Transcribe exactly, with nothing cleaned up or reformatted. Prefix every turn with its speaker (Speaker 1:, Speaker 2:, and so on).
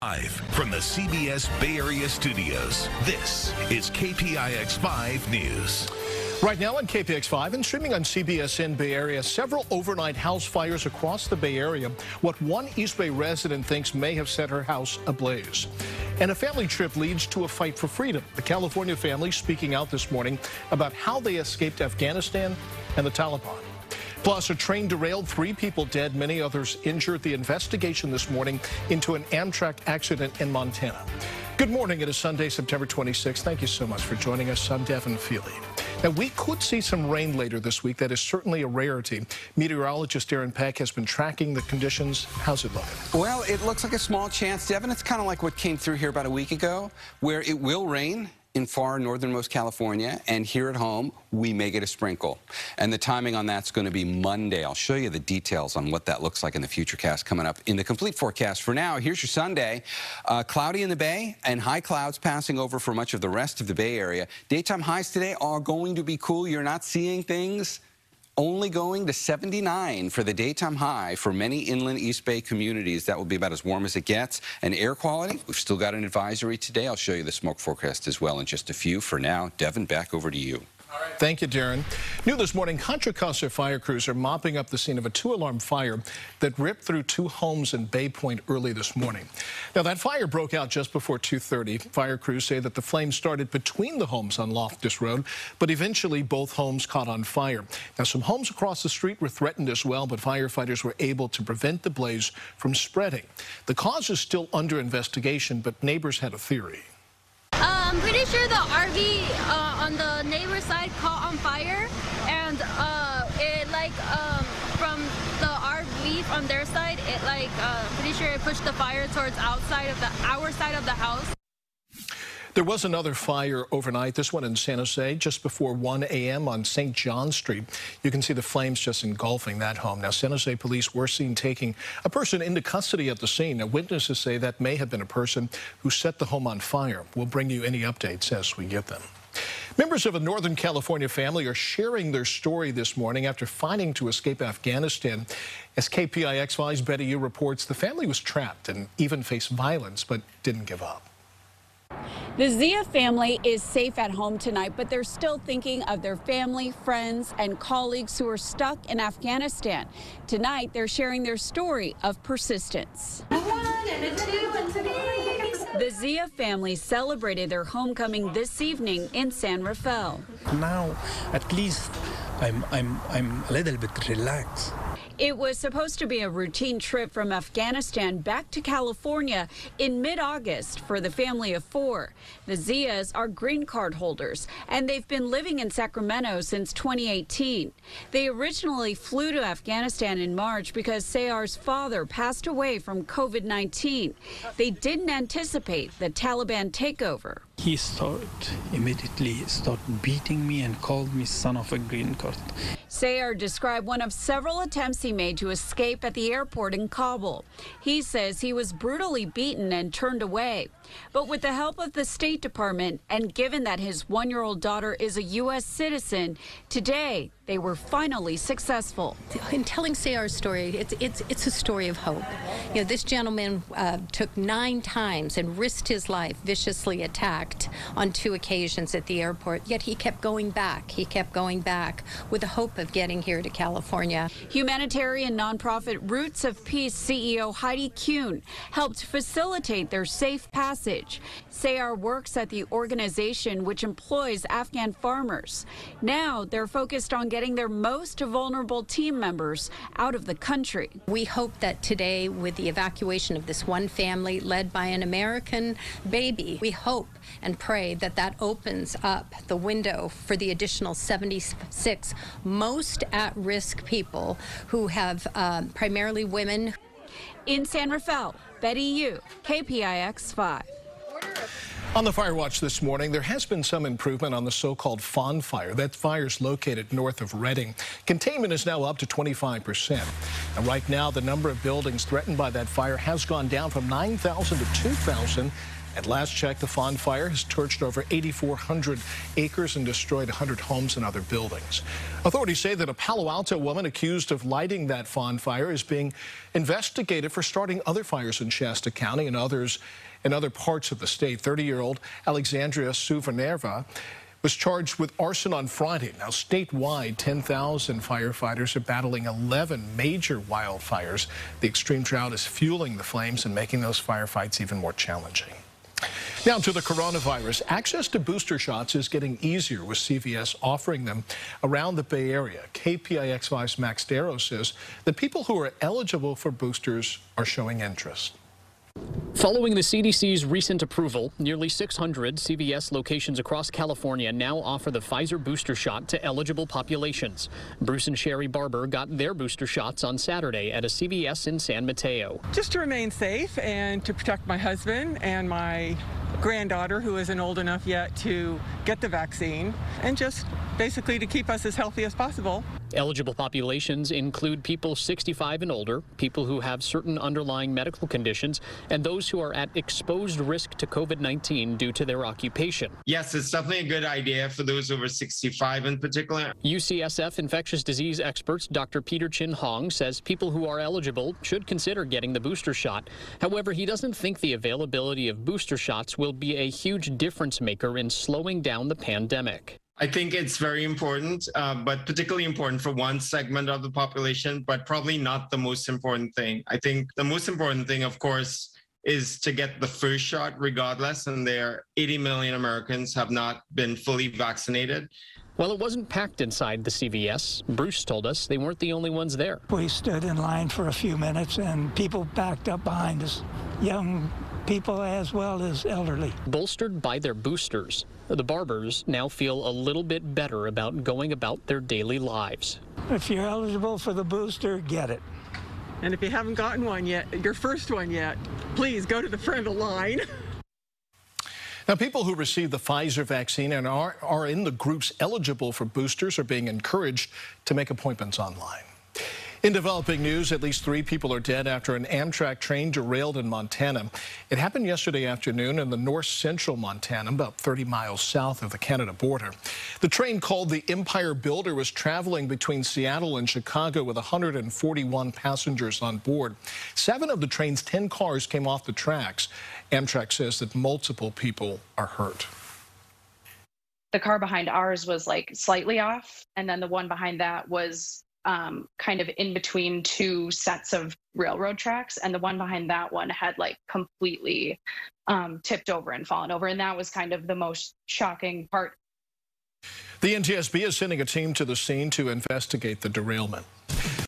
Speaker 1: Live from the C B S Bay Area studios, this is K P I X five News.
Speaker 2: Right now on K P I X five and streaming on C B S N Bay Area, several overnight house fires across the Bay Area. What one East Bay resident thinks may have set her house ablaze. And a family trip leads to a fight for freedom. The California family speaking out this morning about how they escaped Afghanistan and the Taliban. Plus, a train derailed, three people dead, many others injured. The investigation this morning into an Amtrak accident in Montana. Good morning. It is Sunday, September twenty-sixth. Thank you so much for joining us. I'm Devin Feely. Now, we could see some rain later this week. That is certainly a rarity. Meteorologist Darren Peck has been tracking the conditions. How's it looking?
Speaker 3: Well, it looks like a small chance, Devin. It's kind of like what came through here about a week ago, where it will rain in far northernmost California, and here at home, we may get a sprinkle. And the timing on that's going to be Monday. I'll show you the details on what that looks like in the Futurecast coming up in the complete forecast. For now, here's your Sunday. Uh, cloudy in the Bay and high clouds passing over for much of the rest of the Bay Area. Daytime highs today are going to be cool. You're not seeing things only going to seventy-nine for the daytime high for many inland East Bay communities. That will be about as warm as it gets. And air quality, we've still got an advisory today. I'll show you the smoke forecast as well in just a few. For now, Devin, back over to you.
Speaker 2: All right. Thank you, Darren. New this morning, Contra Costa fire crews are mopping up the scene of a two-alarm fire that ripped through two homes in Bay Point early this morning. Now, that fire broke out just before two thirty. Fire crews say that the flames started between the homes on Loftus Road, but eventually both homes caught on fire. Now, some homes across the street were threatened as well, but firefighters were able to prevent the blaze from spreading. The cause is still under investigation, but neighbors had a theory.
Speaker 4: I'm pretty sure the R V uh, on the neighbor side caught on fire, and uh, it like um, from the R V from their side, it like uh, pretty sure it pushed the fire towards outside of the our side of the house.
Speaker 2: There was another fire overnight, this one in San Jose, just before one A M on Saint John Street. You can see the flames just engulfing that home. Now, San Jose police were seen taking a person into custody at the scene. Now, witnesses say that may have been a person who set the home on fire. We'll bring you any updates as we get them. Members of a Northern California family are sharing their story this morning after fighting to escape Afghanistan. As K P I X five's Betty Yu reports, the family was trapped and even faced violence, but didn't give up.
Speaker 5: The Zia family is safe at home tonight, but they're still thinking of their family, friends, and colleagues who are stuck in Afghanistan. Tonight, they're sharing their story of persistence. The Zia family celebrated their homecoming this evening in San Rafael.
Speaker 6: Now, at least, I'm, I'm, I'm a little bit relaxed.
Speaker 5: It was supposed to be a routine trip from Afghanistan back to California in mid-August for the family of four. The Zias are green card holders, and they've been living in Sacramento since twenty eighteen. They originally flew to Afghanistan in March because Sayar's father passed away from COVID nineteen. They didn't anticipate the Taliban takeover.
Speaker 6: He started immediately started beating me and called me son of a green card.
Speaker 5: Sayar described one of several attempts he made to escape at the airport in Kabul. He says he was brutally beaten and turned away. But with the help of the State Department, and given that his one-year-old daughter is a U S citizen, today they were finally successful.
Speaker 7: In telling Sayar's story, it's, it's, it's a story of hope. You know, this gentleman uh, took nine times and risked his life, viciously attacked on two occasions at the airport, yet he kept going back. He kept going back with the hope of getting here to California.
Speaker 5: Humanitarian nonprofit Roots of Peace C E O Heidi Kuhn helped facilitate their safe passage. Sayar works at the organization which employs Afghan farmers. Now they're focused on getting their most vulnerable team members out of the country.
Speaker 7: We hope that today, with the evacuation of this one family led by an American baby, we hope and pray that that opens up the window for the additional seventy-six most at-risk people who have um, primarily women.
Speaker 5: In San Rafael, Betty Yu, K P I X five.
Speaker 2: On the Fire Watch this morning, there has been some improvement on the so-called Fawn Fire. That fire is located north of Redding. Containment is now up to twenty-five percent. And right now, the number of buildings threatened by that fire has gone down from nine thousand to two thousand. At last check, the Fawn Fire has torched over eighty-four hundred acres and destroyed one hundred homes and other buildings. Authorities say that a Palo Alto woman accused of lighting that Fawn Fire is being investigated for starting other fires in Shasta County and others in other parts of the state. thirty-year-old Alexandria Suvanerva was charged with arson on Friday. Now, statewide, ten thousand firefighters are battling eleven major wildfires. The extreme drought is fueling the flames and making those firefights even more challenging. Now to the coronavirus. Access to booster shots is getting easier, with C V S offering them around the Bay Area. K P I X five's Max Darrow says that people who are eligible for boosters are showing interest.
Speaker 8: Following the C D C's recent approval, nearly six hundred C V S locations across California now offer the Pfizer booster shot to eligible populations. Bruce and Sherry Barber got their booster shots on Saturday at a C V S in San Mateo.
Speaker 9: Just to remain safe and to protect my husband and my granddaughter, who isn't old enough yet to get the vaccine, and just basically to keep us as healthy as possible.
Speaker 8: Eligible populations include people sixty-five and older, people who have certain underlying medical conditions, and those who are at exposed risk to COVID nineteen due to their occupation.
Speaker 10: Yes, it's definitely a good idea for those over sixty-five in particular.
Speaker 8: U C S F infectious disease expert Doctor Peter Chin Hong says people who are eligible should consider getting the booster shot. However, he doesn't think the availability of booster shots will be a huge difference maker in slowing down the pandemic.
Speaker 10: I think it's very important, uh, but particularly important for one segment of the population, but probably not the most important thing. I think the most important thing, of course, is to get the first shot regardless, and there eighty million Americans have not been fully vaccinated.
Speaker 8: While it wasn't packed inside the C V S, Bruce told us they weren't the only ones there.
Speaker 11: We stood in line for a few minutes and people backed up behind us, young people as well as elderly.
Speaker 8: Bolstered by their boosters, the Barbers now feel a little bit better about going about their daily lives.
Speaker 11: If you're eligible for the booster, get it.
Speaker 9: And if you haven't gotten one yet, your first one yet, please go to the front of the line.
Speaker 2: Now, people who receive the Pfizer vaccine and are, are in the groups eligible for boosters are being encouraged to make appointments online. In developing news, at least three people are dead after an Amtrak train derailed in Montana. It happened yesterday afternoon in the north central Montana, about thirty miles south of the Canada border. The train, called the Empire Builder, was traveling between Seattle and Chicago with one hundred forty-one passengers on board. Seven of the train's ten cars came off the tracks. Amtrak says that multiple people are hurt.
Speaker 12: The car behind ours was like slightly off, and then the one behind that was Um, kind of in between two sets of railroad tracks, and the one behind that one had like completely um, tipped over and fallen over, and that was kind of the most shocking part.
Speaker 2: The N T S B is sending a team to the scene to investigate the derailment.